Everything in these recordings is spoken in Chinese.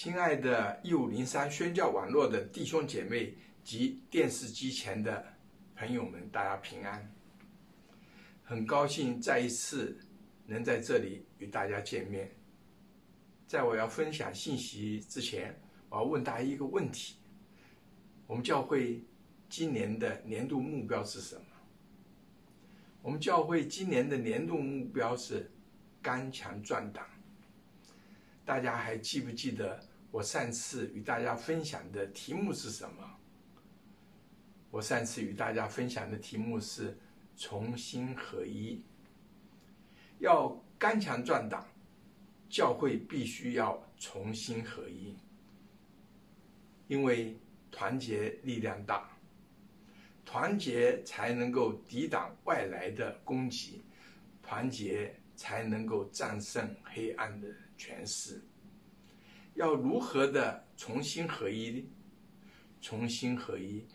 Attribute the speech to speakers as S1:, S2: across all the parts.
S1: 亲爱的1503宣教网络的弟兄姐妹及电视机前的朋友们，大家平安。很高兴再一次能在这里与大家见面。在我要分享信息之前，我要问大家一个问题：我们教会今年的年度目标是什么？我们教会今年的年度目标是刚强壮胆。大家还记不记得我上次与大家分享的题目是什么？我上次与大家分享的题目是重新合一。要刚强壮胆，教会必须要重新合一，因为团结力量大，团结才能够抵挡外来的攻击，团结才能够战胜黑暗的权势。要如何的重新合一？重新合一，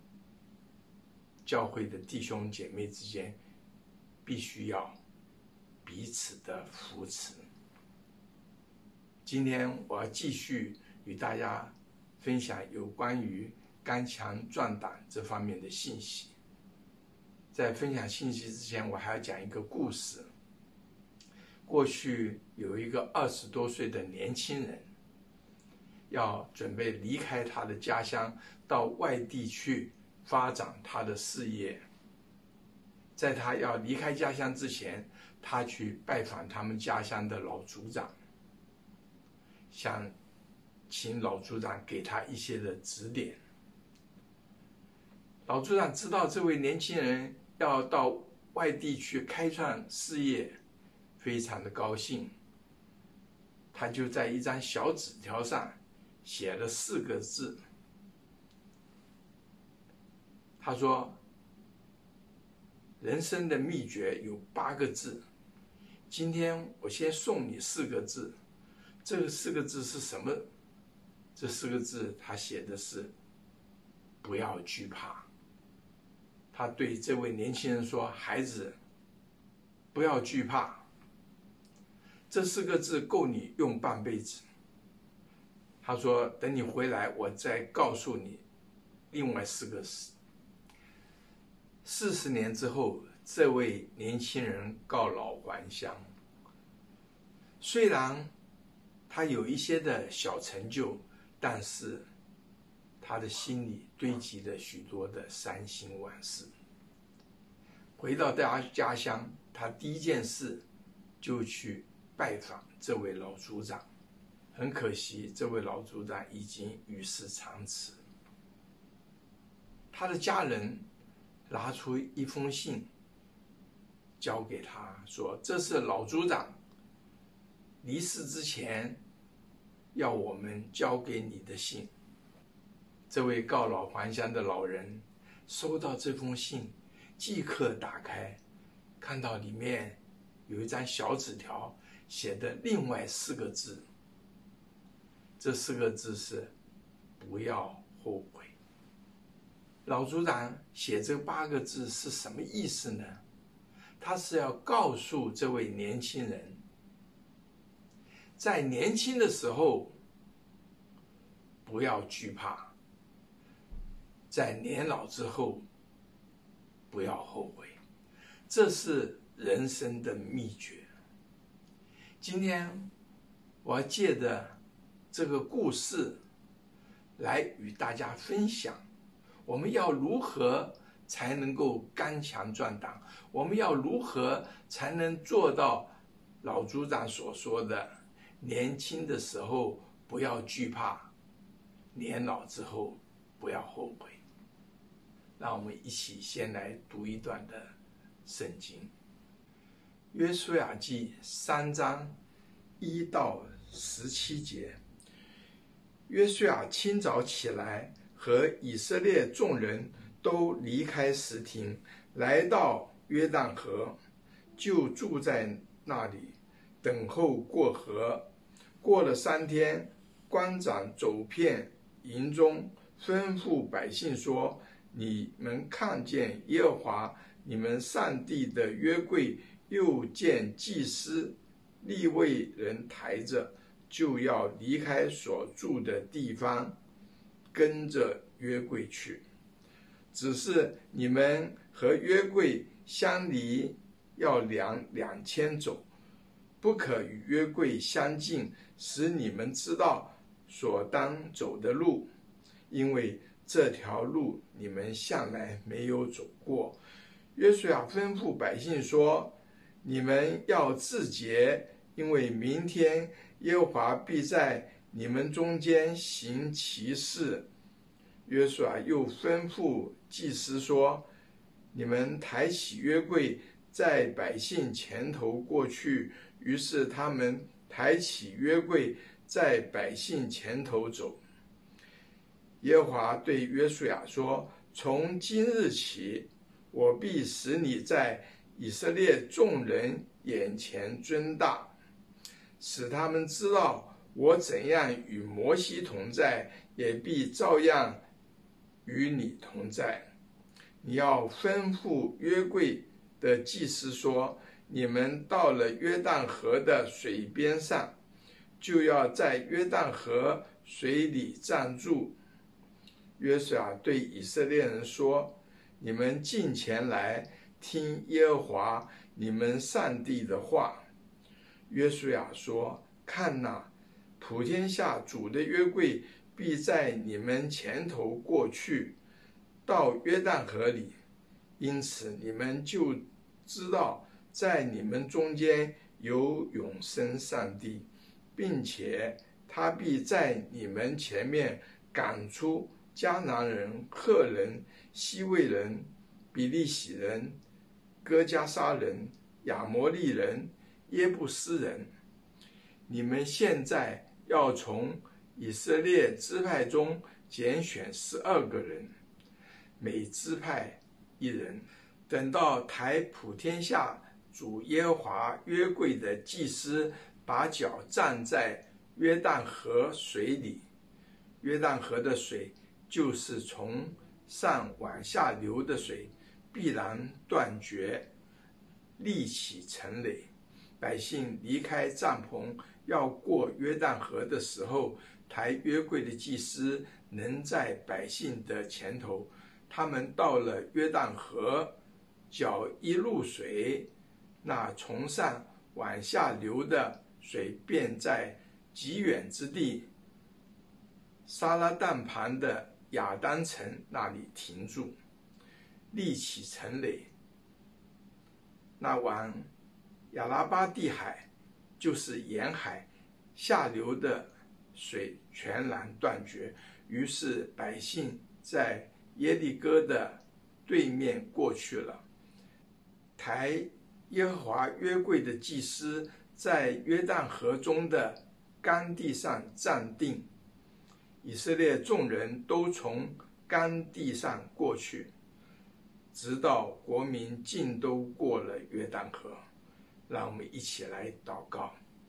S1: 教会的弟兄姐妹之间必须要彼此的扶持。今天我要继续与大家分享有关于刚强壮胆这方面的信息。在分享信息之前，我还要讲一个故事。过去有一个20多岁的年轻人，要准备离开他的家乡，到外地去发展他的事业。在他要离开家乡之前，他去拜访他们家乡的老族长，想请老族长给他一些的指点。老族长知道这位年轻人要到外地去开创事业，非常的高兴。他就在一张小纸条上写了4个字。他说，人生的秘诀有8个字，今天我先送你4个字。这4个字是什么？这4个字他写的是不要惧怕。他对这位年轻人说，孩子，不要惧怕，这4个字够你用半辈子。他说，等你回来我再告诉你另外4个字。40年之后，这位年轻人告老还乡。虽然他有一些的小成就，但是他的心里堆积了许多的伤心往事。回到家乡，他第一件事就去拜访这位老族长。很可惜，这位老族长已经与世长辞。他的家人拿出一封信交给他，说这是老族长离世之前要我们交给你的信。这位告老还乡的老人收到这封信，即刻打开，看到里面有一张小纸条，写的另外4个字。这4个字是不要后悔。老族长写这8个字是什么意思呢？他是要告诉这位年轻人，在年轻的时候不要惧怕，在年老之后不要后悔。这是人生的秘诀。今天我要借着这个故事来与大家分享，我们要如何才能够刚强壮胆？我们要如何才能做到老族长所说的，年轻的时候不要惧怕，年老之后不要后悔？让我们一起先来读一段的圣经。约书亚记3章1到17节。约书亚清早起来，和以色列众人都离开什亭，来到约旦河，就住在那里，等候过河。过了3天，官长走遍营中，吩咐百姓说，你们看见耶和华你们上帝的约柜，又见祭司利未人抬着， 就要离开所住的地方，跟着约柜去。只是你们和约柜相离要量2000肘，不可与约柜相近，使你们知道所当走的路，因为这条路你们向来没有走过。约书亚吩咐百姓说：你们要自洁，因为明天耶和华必在你们中间行奇事。约书亚又吩咐祭司说：你们抬起约柜，在百姓前头过去。于是他们抬起约柜，在百姓前头走。耶和华对约书亚说：从今日起，我必使你在以色列众人眼前尊大，使他们知道我怎样与摩西同在，也必照样与你同在。你要吩咐约柜的祭司说：你们到了约旦河的水边上，就要在约旦河水里站住。约书亚对以色列人说：你们近前来听耶和华你们上帝的话。约书亚说：看哪，普天下主的约柜必在你们前头过去，到约旦河里，因此你们就知道在你们中间有永生上帝，并且他必在你们前面赶出迦南人、赫人、希未人、比利洗人、哥迦撒人、亚摩利人、耶布斯人。你们现在要从以色列支派中拣选12个人，每支派1人。等到抬普天下主耶和华约柜的祭司把脚站在约旦河水里，约旦河的水就是从上往下流的水，必然断绝，立起成垒。百姓离开帐篷要过约旦河的时候，抬约柜的祭司能在百姓的前头。他们到了约旦河，脚一入水，那从上往下流的水便在极远之地撒拉旦旁的亚当城那里停住，立起成垒。那往亚拉巴地海，就是沿海下流的水全然断绝。于是百姓在耶利哥的对面过去了。抬耶和华约柜的祭司在约旦河中的干地上站定，以色列众人都从干地上过去，直到国民尽都过了约旦河。让我们一起来祷告。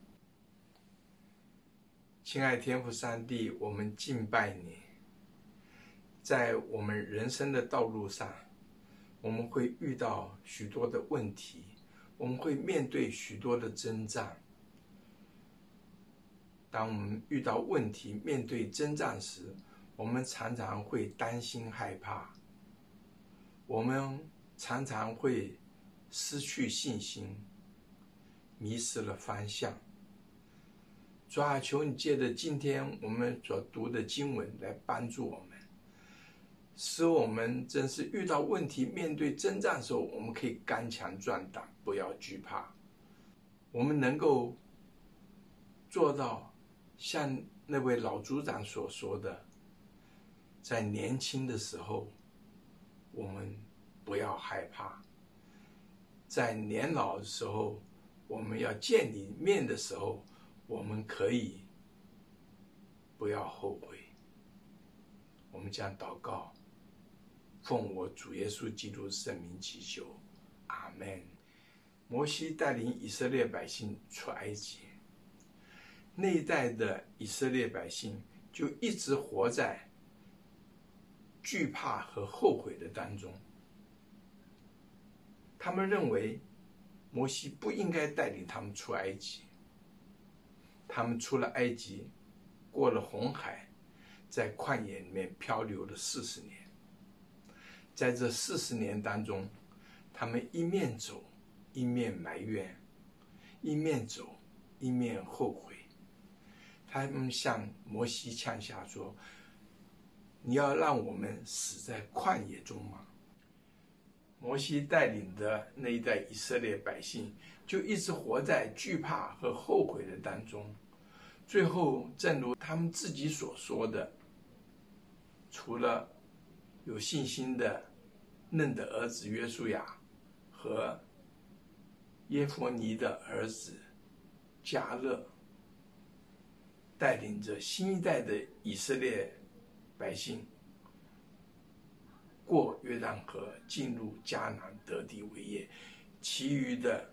S1: 亲爱天父上帝，我们敬拜你。在我们人生的道路上，我们会遇到许多的问题，我们会面对许多的征战。当我们遇到问题、面对征战时，我们常常会担心害怕，我们常常会失去信心，迷失了方向。主啊，求你借着今天我们所读的经文来帮助我们，使我们真是遇到问题、面对征战的时候，我们可以刚强壮胆，不要惧怕。我们能够做到像那位老组长所说的，在年轻的时候我们不要害怕，在年老的时候我们要见你面的时候，我们可以不要后悔。我们将祷告，奉我主耶稣基督圣名祈求，阿们。摩西带领以色列百姓出埃及，那一代的以色列百姓就一直活在惧怕和后悔的当中。他们认为摩西不应该带领他们出埃及， 他们出了埃及，过了红海，在旷野里面漂流了40年。在这40年当中，他们一面走一面埋怨，一面走一面后悔。他们向摩西呛下说：你要让我们死在旷野中吗？摩西带领的那一代以色列百姓就一直活在惧怕和后悔的当中。最后正如他们自己所说的，除了有信心的嫩的儿子约书亚和耶弗尼的儿子迦勒带领着新一代的以色列百姓过约旦河，进入迦南得地为业，其余的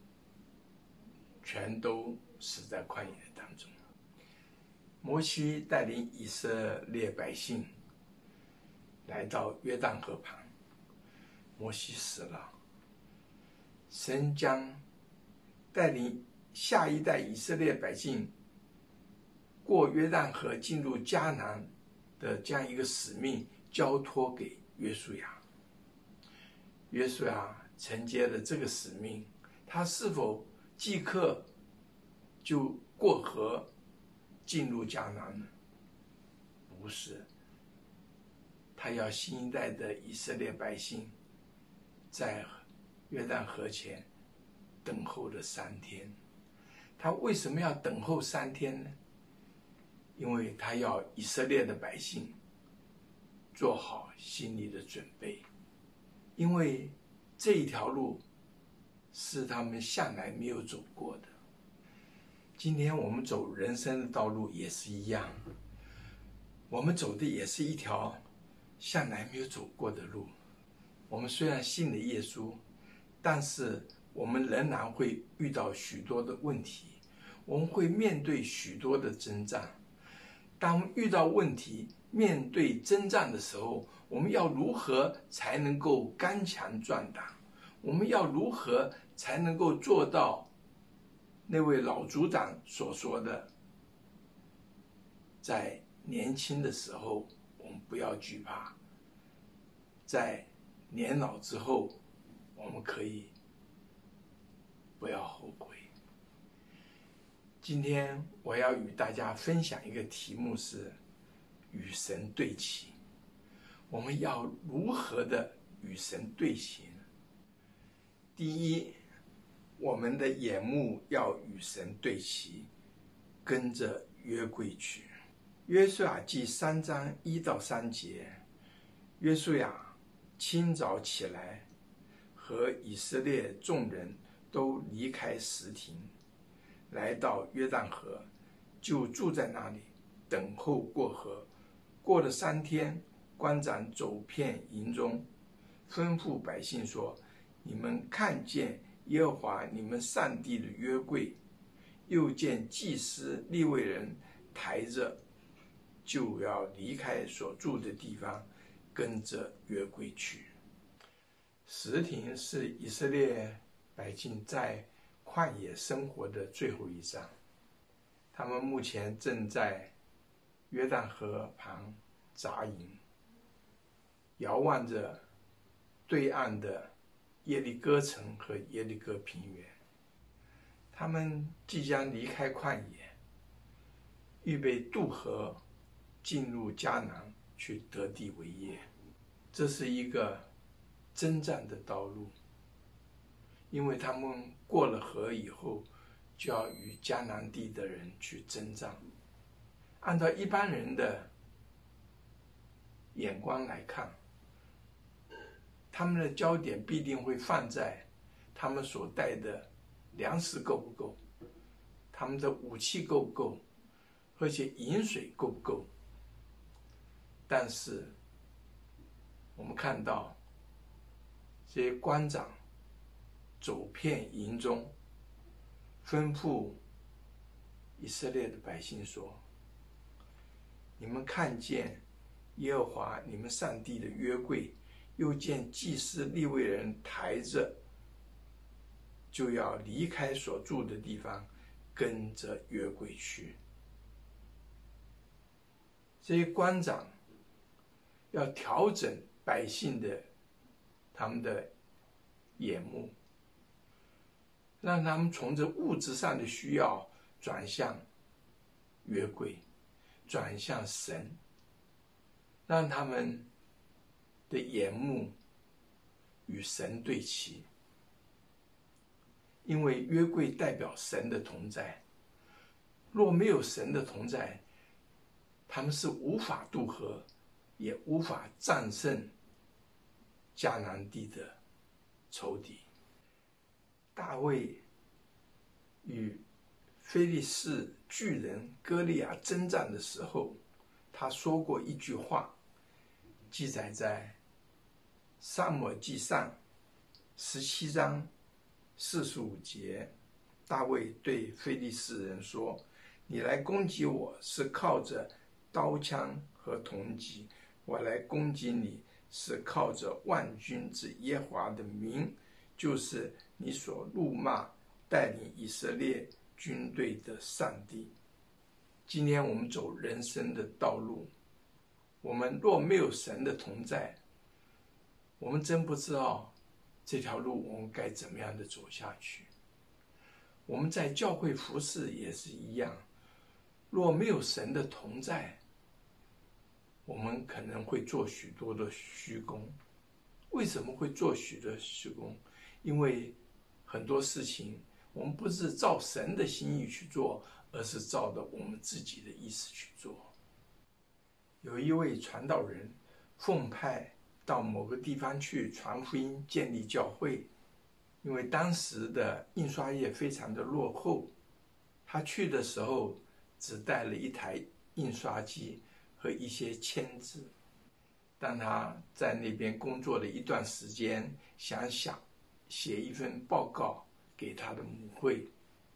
S1: 全都死在旷野当中。摩西带领以色列百姓来到约旦河旁，摩西死了，神将带领下一代以色列百姓过约旦河进入迦南的这样一个使命交托给约书亚。约书亚承接了这个使命，他是否即刻就过河进入迦南呢？不是，他要新一代的以色列百姓在约旦河前等候了3天。他为什么要等候3天呢？因为他要以色列的百姓做好心理的准备，因为这一条路是他们向来没有走过的。今天我们走人生的道路也是一样，我们走的也是一条向来没有走过的路。我们虽然信了耶稣，但是我们仍然会遇到许多的问题，我们会面对许多的征战。当遇到问题、面对征战的时候，我们要如何才能够刚强壮胆？我们要如何才能够做到那位老族长所说的，在年轻的时候我们不要惧怕，在年老之后我们可以不要后悔。今天我要与大家分享一个题目，是与神对齐。我们要如何的与神对齐呢？第一，我们的眼目要与神对齐，跟着约柜去。约书亚记3章1到3节，约书亚清早起来，和以色列众人都离开什亭，来到约旦河，就住在那里，等候过河。过了3天，官长走遍营中，吩咐百姓说：你们看见耶和华你们上帝的约柜，又见祭司利未人抬着，就要离开所住的地方，跟着约柜去。什亭是以色列百姓在旷野生活的最后一站，他们目前正在约旦河旁扎营，遥望着对岸的耶利哥城和耶利哥平原。他们即将离开旷野，预备渡河进入迦南去得地为业。这是一个征战的道路，因为他们过了河以后，就要与迦南地的人去征战。按照一般人的眼光来看，他们的焦点必定会放在他们所带的粮食够不够，他们的武器够不够，而且饮水够不够。但是我们看到这些官长走遍营中，吩咐以色列的百姓说：你们看见耶和华你们上帝的约柜，又见祭司利未人抬着，就要离开所住的地方， 跟着约柜去。这些官长要调整百姓的他们的眼目，让他们从这物质上的需要转向约柜，转向神，让他们的眼目与神对齐。因为约柜代表神的同在，若没有神的同在，他们是无法渡河，也无法战胜迦南地的仇敌。大卫与非利士巨人歌利亚征战的时候，他说过一句话，记载在撒母耳记上17章45节。大卫对非利士人说：你来攻击我是靠着刀枪和铜戟，我来攻击你是靠着万军之耶和华的名，就是你所怒骂带领以色列军队的上帝。今天我们走人生的道路，我们若没有神的同在，我们真不知道这条路我们该怎么样的走下去。我们在教会服事也是一样，若没有神的同在，我们可能会做许多的虚功。为什么会做许多虚功？因为很多事情我们不是照神的心意去做，而是照着我们自己的意思去做。有一位传道人奉派到某个地方去传福音，建立教会。因为当时的印刷业非常的落后，他去的时候只带了一台印刷机和一些签字。当他在那边工作了一段时间，想写一份报告给他的母会，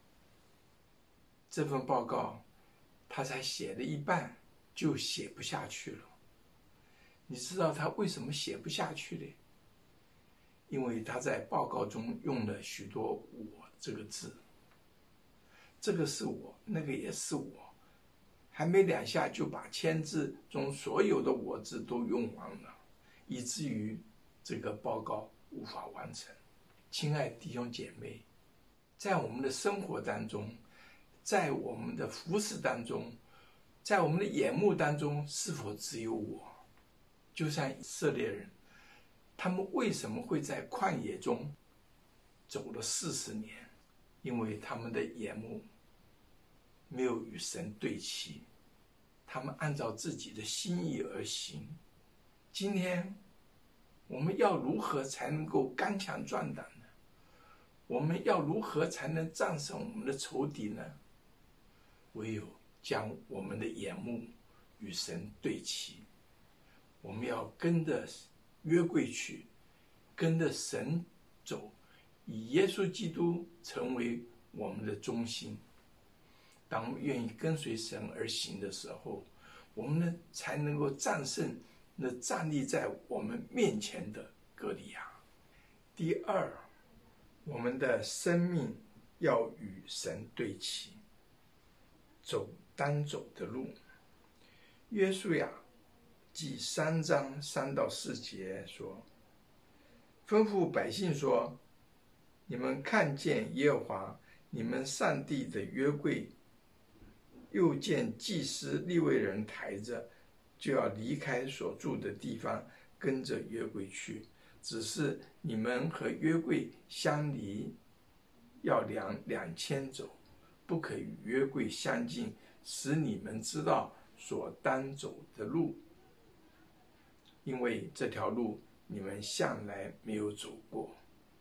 S1: 这份报告他才写了一半就写不下去了。你知道他为什么写不下去呢？因为他在报告中用了许多“我”这个字，这个是我，那个也是我，还没2下就把签字中所有的“我”字都用完了，以至于这个报告无法完成。亲爱的弟兄姐妹，在我们的生活当中，在我们的服事当中，在我们的眼目当中，是否只有我？就像以色列人，他们为什么会在旷野中走了40年？因为他们的眼目没有与神对齐，他们按照自己的心意而行。今天我们要如何才能够刚强壮胆呢？我们要如何才能战胜我们的仇敌呢？唯有将我们的眼目与神对齐。我们要跟着约柜去，跟着神走，以耶稣基督成为我们的中心。当我们愿意跟随神而行的时候，我们呢才能够战胜那站立在我们面前的歌利亚。第二，我们的生命要与神对齐，走当走的路。约书亚记3章3到4节说，吩咐百姓说，你们看见耶和华你们上帝的约柜，又见祭司利未人抬着，就要离开所住的地方，跟着约柜去。只是你们和约柜相离，要量2000肘，不可与约柜相近，使你们知道所当走的路，因为这条路你们向来没有走过。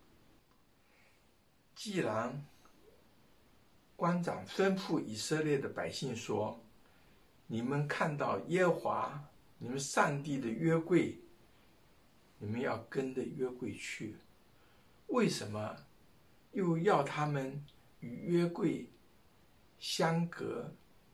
S1: 既然官长吩咐以色列的百姓说，你们看到耶和华你们上帝的约柜，你们要跟着约柜去，为什么又要他们与约柜相隔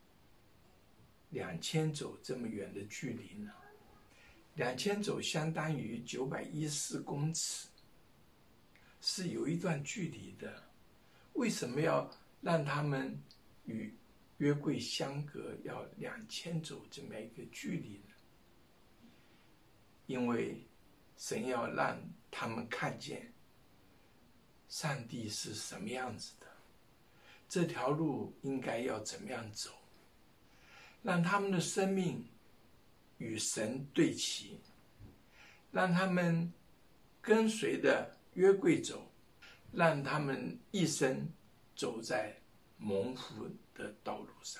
S1: 2000肘这么远的距离呢？2000肘相当于914公尺，是有一段距离的。为什么要让他们与约柜相隔要2000肘这么一个距离呢？因为神要让他们看见上帝是什么样子的，这条路应该要怎么样走，让他们的生命与神对齐，让他们跟随着约柜走，让他们一生走在蒙福的道路上。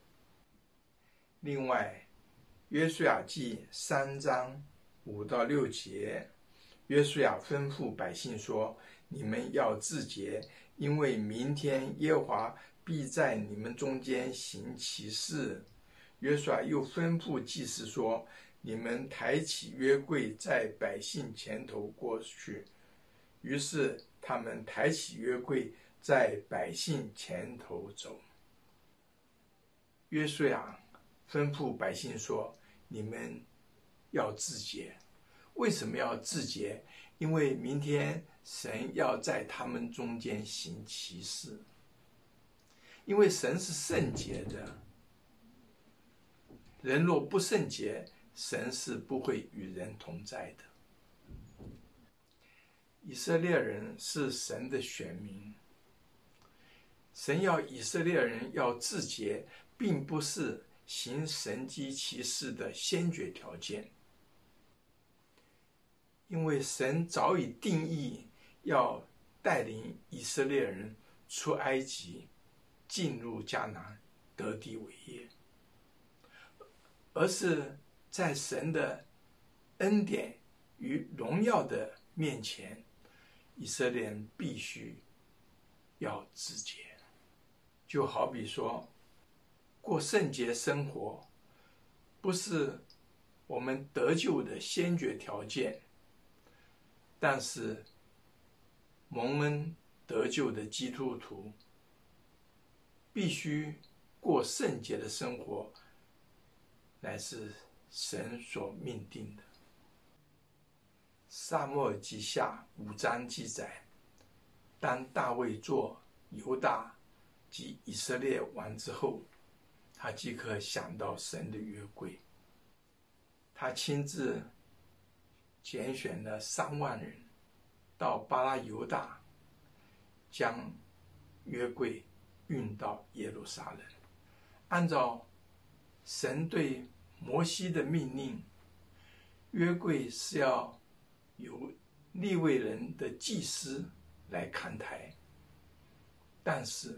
S1: 另外，约书亚记3章5到6节，约书亚吩咐百姓说：你们要自洁，因为明天耶和华必在你们中间行奇事。约书亚又吩咐祭司说：你们抬起约柜在百姓前头过去。于是他们抬起约柜在百姓前头走。约书亚吩咐百姓说：你们要自洁。为什么要自洁？因为明天神要在他们中间行奇事。因为神是圣洁的，人若不圣洁，神是不会与人同在的。以色列人是神的选民，神要以色列人要自洁，并不是行神迹奇事的先决条件。因为神早已定义要带领以色列人出埃及，进入迦南，得地为业，而是在神的恩典与荣耀的面前，以色列人必须要自洁。就好比说，过圣洁生活不是我们得救的先决条件，但是蒙恩得救的基督徒必须过圣洁的生活，乃是神所命定的。撒母耳记下5章记载，当大卫做犹大及以色列王之后，他即刻想到神的约柜，他亲自拣选了3万人到巴拉犹大，将约柜运到耶路撒冷。按照神对摩西的命令，约柜是要由利未人的祭司来看台，但是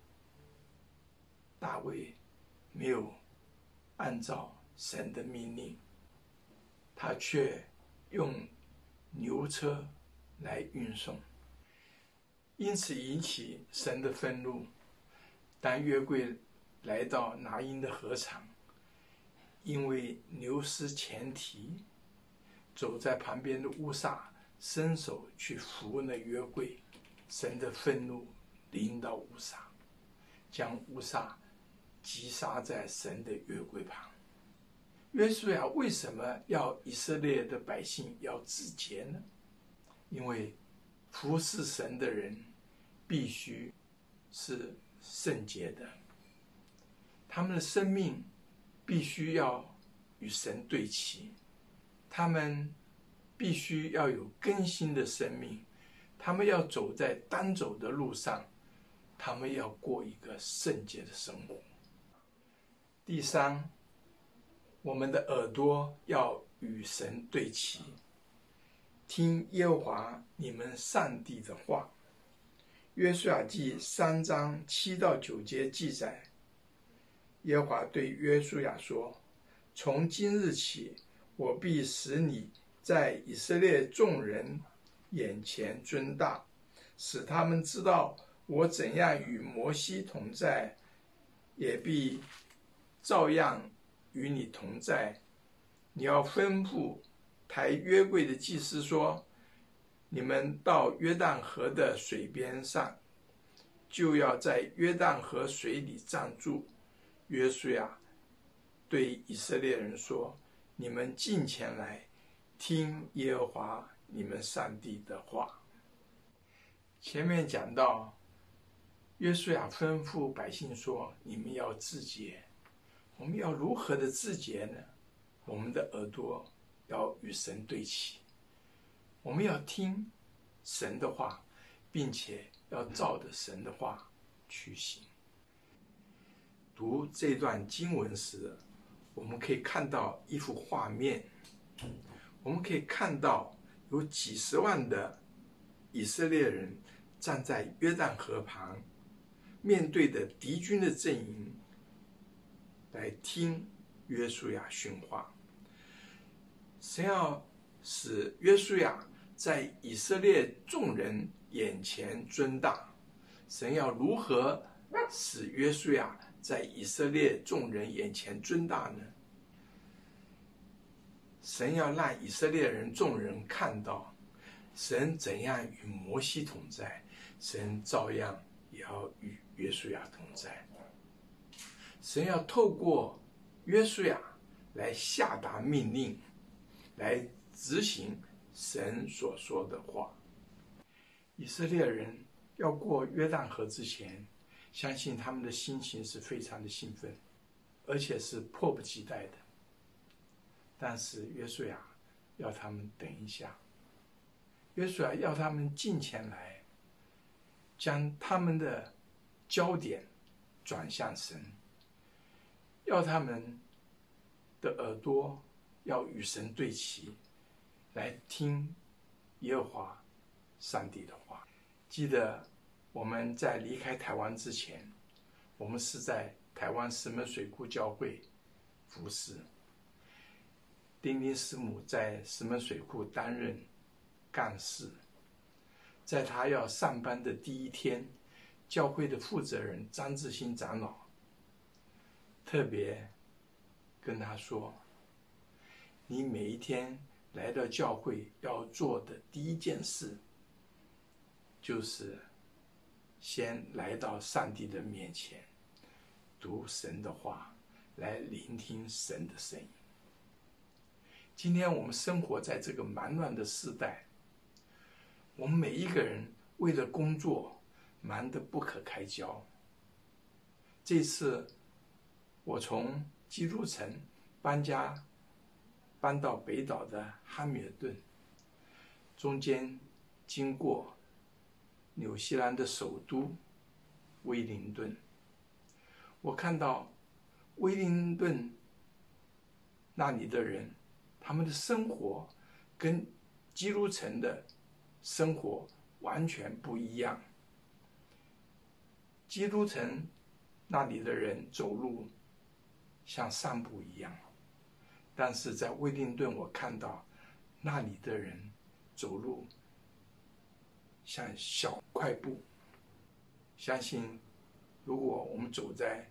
S1: 大卫没有按照神的命令，他却用牛车来运送，因此引起神的愤怒。当约柜来到拿因的禾场，因为牛失前蹄，走在旁边的乌撒伸手去扶那约柜，神的愤怒临到乌撒，将乌撒击杀在神的约柜旁。约书亚为什么要以色列的百姓要自洁呢？因为服侍神的人必须是圣洁的，他们的生命必须要与神对齐，他们必须要有更新的生命，他们要走在当走的路上，他们要过一个圣洁的生活。第三，我们的耳朵要与神对齐，听耶和华你们上帝的话。约书亚记3章7到9节记载，耶和华对约书亚说：从今日起，我必使你在以色列众人眼前尊大，使他们知道我怎样与摩西同在，也必照样与你同在。你要吩咐抬约柜的祭司说：你们到约旦河的水边上，就要在约旦河水里站住。约书亚对以色列人说：你们近前来，听耶和华你们上帝的话。前面讲到约书亚吩咐百姓说：“你们要自洁。”我们要如何的自洁呢？我们的耳朵要与神对齐，我们要听神的话，并且要照着神的话去行。读这段经文时，我们可以看到一幅画面，我们可以看到有几十万的以色列人站在约旦河旁，面对着敌军的阵营来听约书亚训话。神要使约书亚在以色列众人眼前尊大。神要如何使约书亚在以色列众人眼前尊大呢？神要让以色列人众人看到神怎样与摩西同在，神照样也要与约书亚同在。神要透过约书亚来下达命令，来执行神所说的话。以色列人要过约旦河之前，相信他们的心情是非常的兴奋，而且是迫不及待的。但是约书亚要他们等一下，约书亚要他们近前来，将他们的焦点转向神，要他们的耳朵要与神对齐，来听耶和华上帝的话。记得我们在离开台湾之前，我们是在台湾石门水库教会服侍。丁丁师母在石门水库担任干事，在他要上班的第一天，教会的负责人张志新长老特别跟他说：“你每一天来到教会要做的第一件事，就是先来到上帝的面前，读神的话，来聆听神的声音。”今天我们生活在这个忙乱的时代，我们每一个人为了工作忙得不可开交。这次我从基督城搬到北岛的汉密尔顿，中间经过纽西兰的首都威灵顿，我看到威灵顿那里的人，他们的生活跟基督城的生活完全不一样。基督城那里的人走路像散步一样，但是在威灵顿我看到那里的人走路像小快步。相信如果我们走在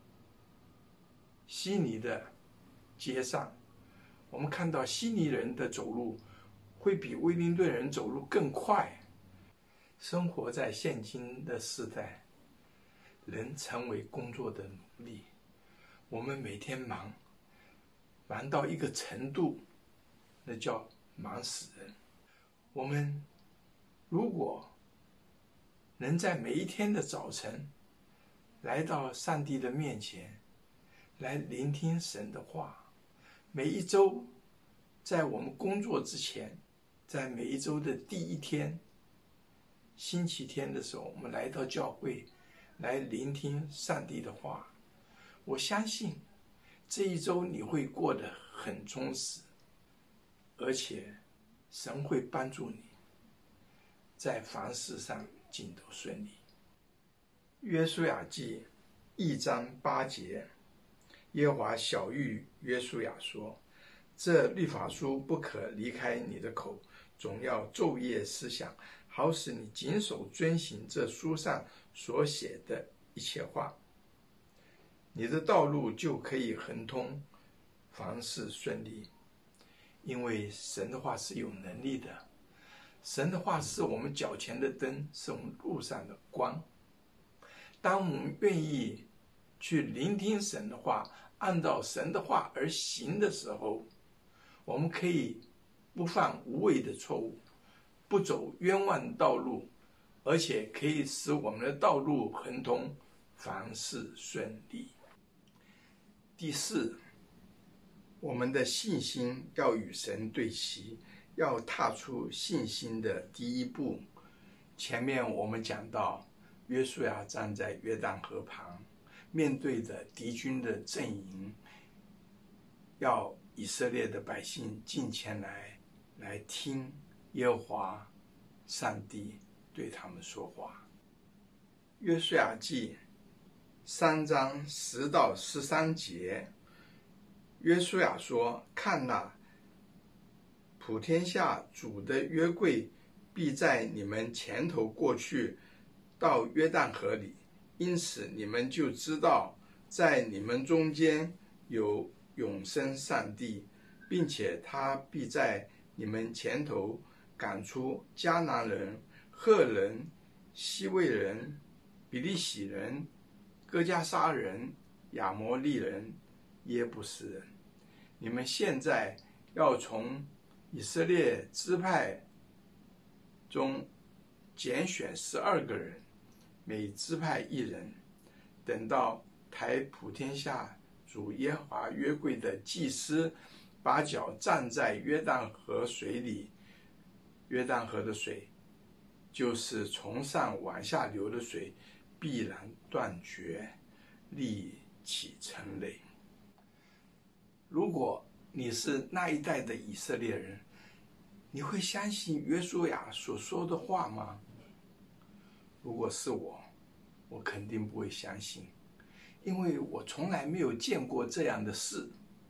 S1: 悉尼的街上，我们看到悉尼人的走路会比威灵顿人走路更快。生活在现今的时代，人成为工作的奴隶，我们每天忙到一个程度，那叫忙死人。我们如果能在每一天的早晨来到上帝的面前，来聆听神的话，每一周在我们工作之前，在每一周的第一天星期天的时候，我们来到教会来聆听上帝的话，我相信这一周你会过得很充实，而且神会帮助你在凡事上尽都顺利。约书亚记1章8节，耶和华晓谕约书亚说：“这律法书不可离开你的口，总要昼夜思想，好使你谨守遵行这书上所写的一切话。你的道路就可以亨通，凡事顺利。”因为神的话是有能力的，神的话是我们脚前的灯，是我们路上的光。当我们愿意去聆听神的话，按照神的话而行的时候，我们可以不犯无谓的错误，不走冤枉道路， 而且可以使我们的道路亨通，凡事顺利。第四，我们的信心要与神对齐，要踏出信心的第一步。前面我们讲到，约书亚站在约旦河旁，面对着敌军的阵营，要以色列的百姓进前来听耶和华上帝对他们说话。约书亚记3章10到13节，约书亚说：看哪，普天下主的约柜必在你们前头过去，到约旦河里，因此你们就知道，在你们中间有永生上帝，并且他必在你们前头赶出迦南人、赫人、希未人、比利洗人、哥迦撒人、亚摩利人、耶布斯人。你们现在要从以色列支派中拣选12个人，每支派1人，等到抬普天下主耶和华约柜的祭司把脚站在约旦河水里，约旦河的水就是从上往下流的水，必然断绝，立起成雷。如果你是那一代的以色列人，你会相信约书亚所说的话吗？如果是我肯定不会相信，因为我从来没有见过这样的事。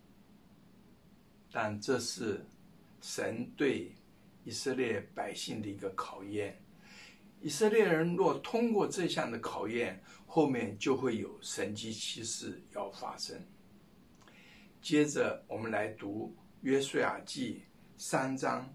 S1: 但这是神对以色列百姓的一个考验。以色列人若通过这项的考验，后面就会有神迹奇事要发生。接着我们来读约书亚记3章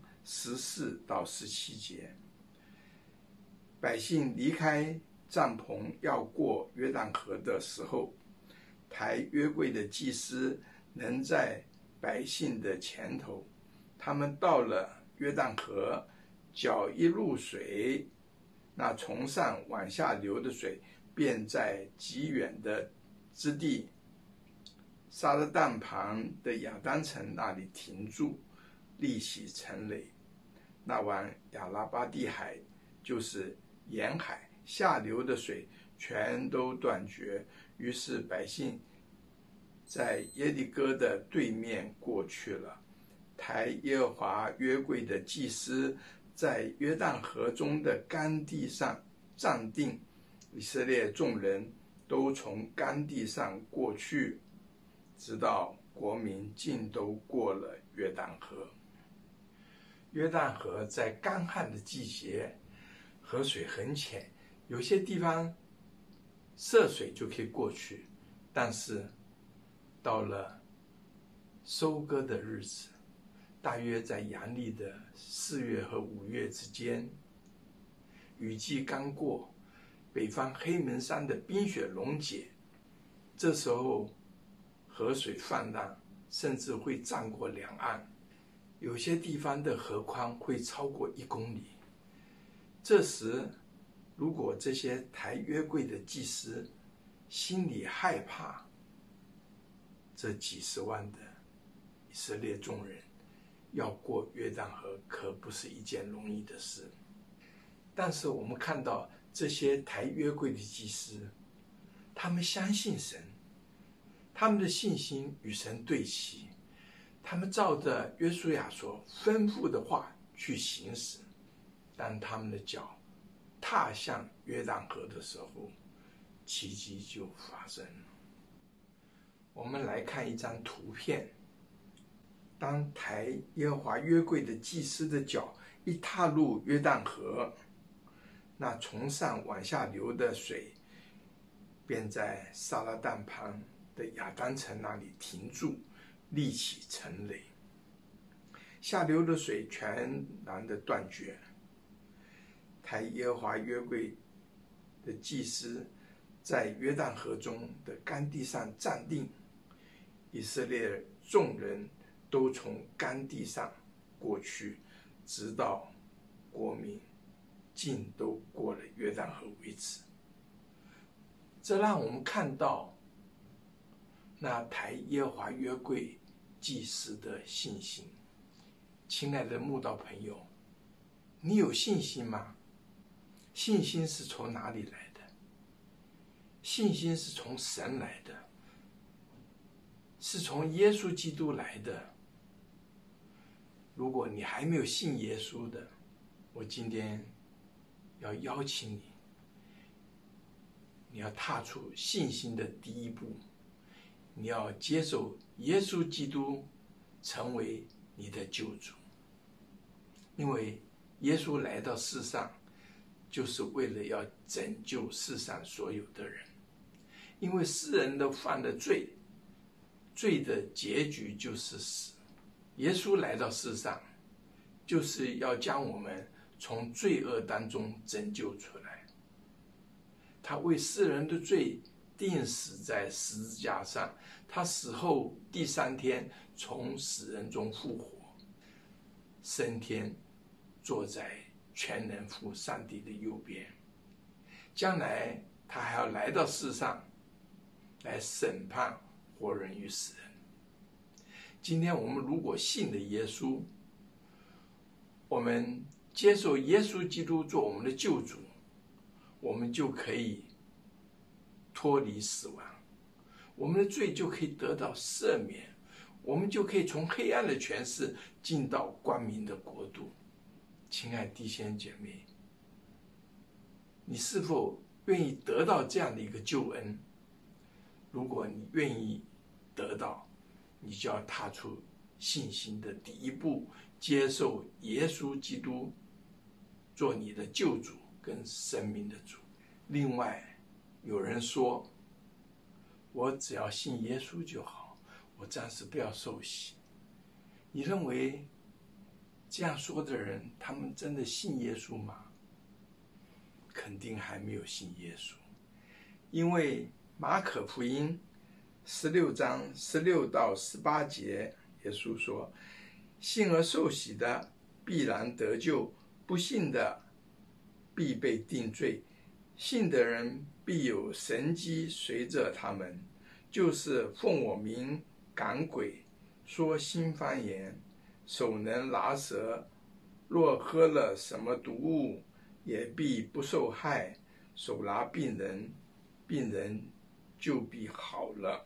S1: 14到17节。百姓离开帐篷要过约旦河的时候，抬约柜的祭司能在百姓的前头。他们到了约旦河，脚一入水，那从上往下流的水便在极远的之地撒勒旦旁的亚当城那里停住，立起成雷。那往亚拉巴地海，就是沿海下流的水全都断绝。于是百姓在耶利哥的对面过去了。抬耶和华约柜的祭司在约旦河中的干地上站定，以色列众人都从干地上过去，直到国民尽都过了约旦河。约旦河在干旱的季节，河水很浅，有些地方涉水就可以过去，但是到了收割的日子，大约在阳历的4月和5月之间，雨季刚过，北方黑门山的冰雪溶解，这时候河水泛滥，甚至会涨过两岸，有些地方的河宽会超过1公里。这时如果这些抬约柜的祭司心里害怕，这几十万的以色列众人要过约旦河可不是一件容易的事。但是我们看到这些抬约柜的祭司，他们相信神，他们的信心与神对齐，他们照着约书亚所吩咐的话去行使。当他们的脚踏向约旦河的时候，奇迹就发生了。我们来看一张图片，当抬耶和华约柜的祭司的脚一踏入约旦河，那从上往下流的水便在撒拉旦旁的亚当城那里停住，立起成雷，下流的水全然的断绝。抬耶和华约柜的祭司在约旦河中的干地上站定，以色列众人都从干地上过去，直到国民尽都过了约旦河为止。这让我们看到那抬耶和华约柜祭司的信心。亲爱的慕道朋友，你有信心吗？信心是从哪里来的？信心是从神来的，是从耶稣基督来的。如果你还没有信耶稣的，我今天要邀请你，你要踏出信心的第一步，你要接受耶稣基督成为你的救主。因为耶稣来到世上，就是为了要拯救世上所有的人。因为世人都犯了罪，罪的结局就是死。耶稣来到世上，就是要将我们从罪恶当中拯救出来。他为世人的罪钉死在十字架上，他死后第3天从死人中复活，升天，坐在全能父上帝的右边。将来他还要来到世上，来审判活人与死人。今天我们如果信了耶稣，我们接受耶稣基督做我们的救主，我们就可以脱离死亡，我们的罪就可以得到赦免，我们就可以从黑暗的权势进到光明的国度。亲爱的弟兄姐妹，你是否愿意得到这样的一个救恩？如果你愿意得到，你就要踏出信心的第一步，接受耶稣基督做你的救主跟生命的主。另外，有人说，我只要信耶稣就好，我暂时不要受洗。你认为这样说的人，他们真的信耶稣吗？肯定还没有信耶稣。因为马可福音16章16到18节，耶稣说，信而受洗的必然得救，不信的必被定罪。信的人必有神迹随着他们，就是奉我名赶鬼，说新方言，手能拿蛇，若喝了什么毒物，也必不受害，手拿病人，病人就必好了。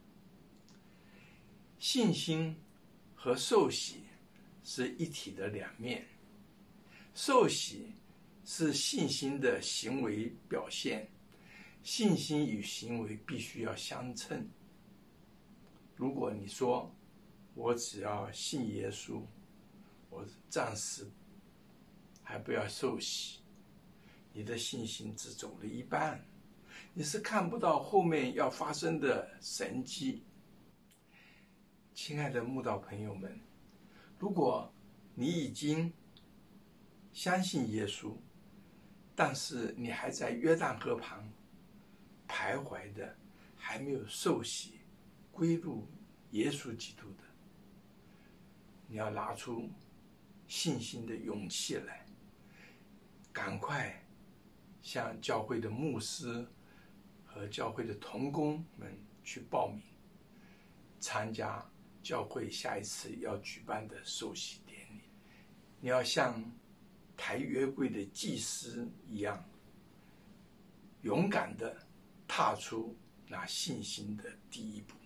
S1: 信心和受洗是一体的两面，受洗是信心的行为表现，信心与行为必须要相称。如果你说我只要信耶稣，我暂时还不要受洗，你的信心只走了一半，你是看不到后面要发生的神迹。亲爱的慕道朋友们，如果你已经相信耶稣，但是你还在约旦河旁徘徊的，还没有受洗归入耶稣基督的，你要拿出信心的勇气来，赶快向教会的牧师和教会的同工们去报名，参加教会下一次要举办的受洗典礼。你要像抬约柜的祭司一样，勇敢地踏出那信心的第一步。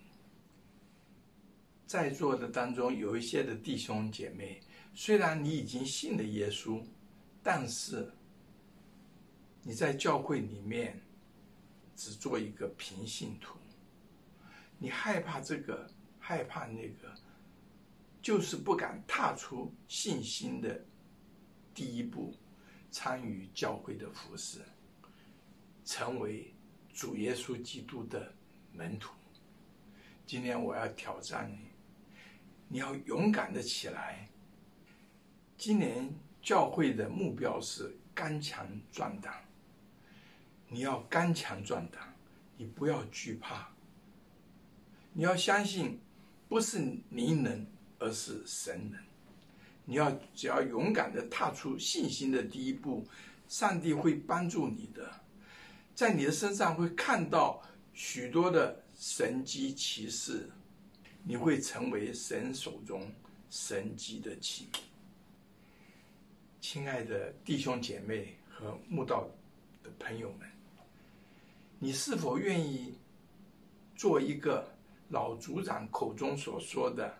S1: 在座的当中有一些的弟兄姐妹，虽然你已经信了耶稣，但是你在教会里面只做一个平信徒，你害怕这个害怕那个，就是不敢踏出信心的第一步，参与教会的服事，成为主耶稣基督的门徒。今天我要挑战你，你要勇敢的起来。今年教会的目标是刚强壮胆，你要刚强壮胆，你不要惧怕，你要相信不是你能，而是神能。你只要勇敢的踏出信心的第一步， 上帝会帮助你的，在你的身上会看到许多的神迹奇事，你会成为神手中神迹的器皿。亲爱的弟兄姐妹和慕道的朋友们，你是否愿意做一个老族长口中所说的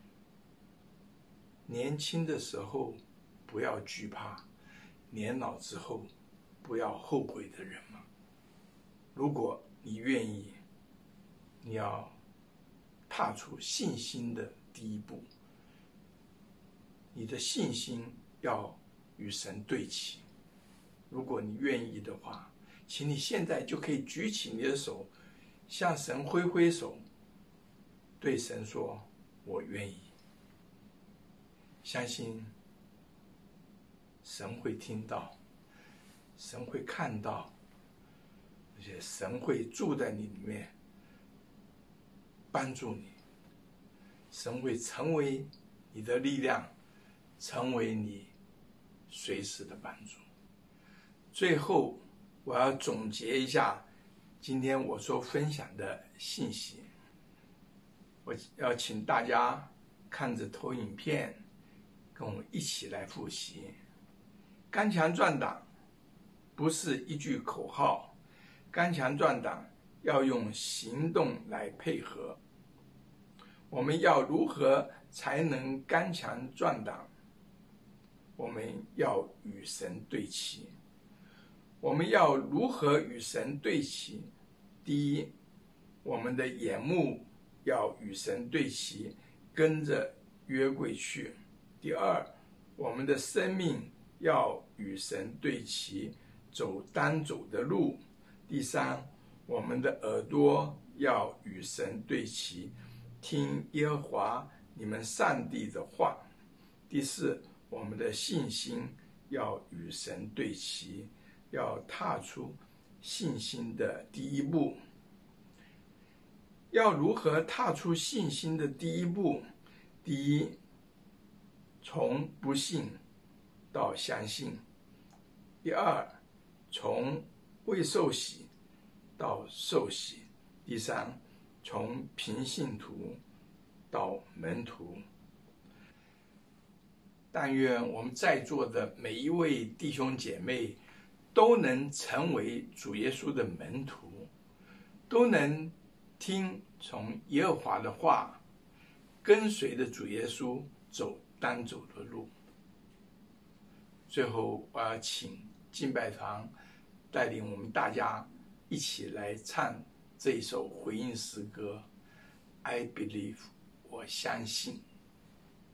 S1: 年轻的时候不要惧怕，年老之后不要后悔的人吗？如果你愿意，你要踏出信心的第一步，你的信心要与神对齐。如果你愿意的话，请你现在就可以举起你的手，向神挥挥手，对神说：我愿意。相信神会听到，神会看到，而且神会住在你里面，帮助你。神会成为你的力量，成为你随时的帮助。最后，我要总结一下今天我所分享的信息。我要请大家看着投影片，跟我一起来复习。刚强壮胆不是一句口号，刚强壮胆要用行动来配合。我们要如何才能刚强壮胆？我们要与神对齐。我们要如何与神对齐？第一，我们的眼目要与神对齐，跟着约柜去。第二，我们的生命要与神对齐，走当走的路。第三，我们的耳朵要与神对齐，听耶和华你们上帝的话。第四，我们的信心要与神对齐，要踏出信心的第一步。要如何踏出信心的第一步？第一，从不信到相信。第二，从未受洗到受洗。第三，从平信徒到门徒。但愿我们在座的每一位弟兄姐妹都能成为主耶稣的门徒，都能听从耶和华的话，跟随着主耶稣走当走的路。最后，我要请敬拜团带领我们大家一起来唱这一首回应诗歌 I believe， 我相信。